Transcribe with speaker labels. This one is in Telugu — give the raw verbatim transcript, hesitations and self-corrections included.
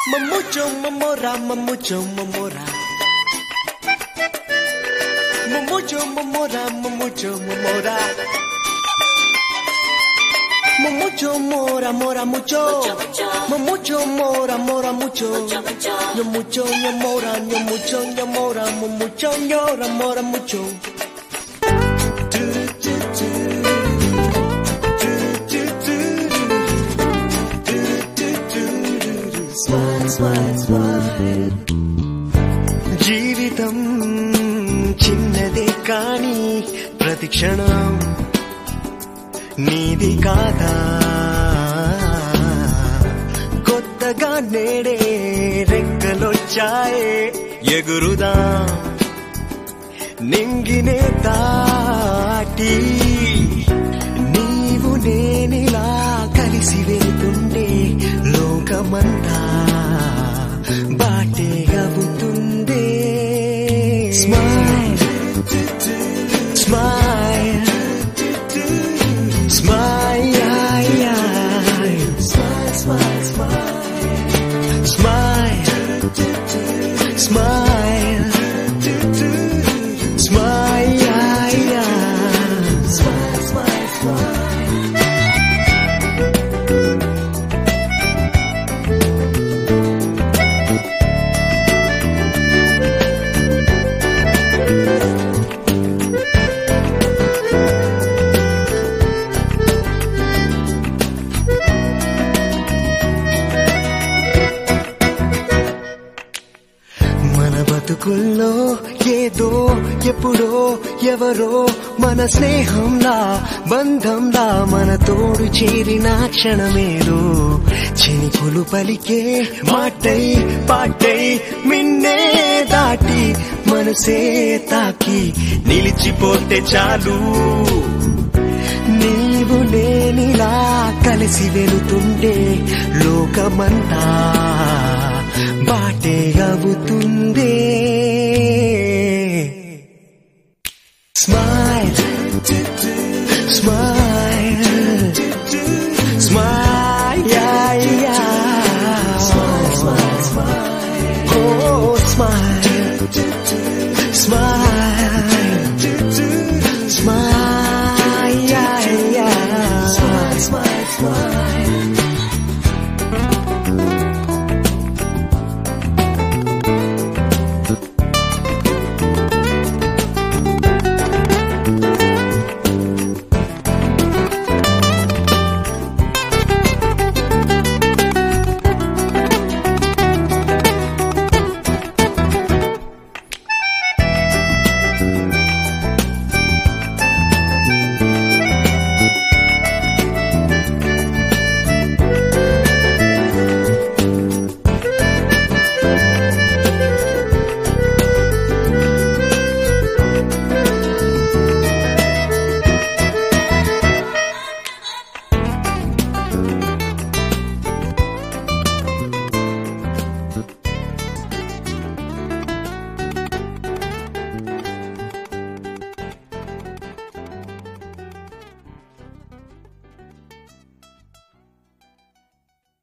Speaker 1: Mamucho mamora, mamucho mamora. Mamucho mamora, mamucho mamora. Mamucho mora, mora mucho. Mamucho mora, mora mucho. Yo mucho, yo mora, yo mucho, yo mora, mucho, llora, mora mucho. Smile, smile, smile. జీవితం చిన్నదే కానీ ప్రతి క్షణం నీది కాదా కొత్తగా నేడే రెక్కలొచ్చాయే ఎగురుదా నింగినే దాటి నీవు నేనిలా కలిసి వెళ్తుండే లోకమంతా బాటే అవుతుందే smile smile smile smile smile smile smile smile smile smile smile బతుకుల్లో ఏదో ఎప్పుడో ఎవరో మన స్నేహంలా బంధంలా మన తోడు చేరిన క్షణమేదో చినుకులు పలికే మాటై పాటై మిన్నే దాటి మనసే తాకి నిలిచిపోతే చాలు నీవు నేనిలా కలిసి వెళుతుండే లోకమంతా బాటే అవుతుందే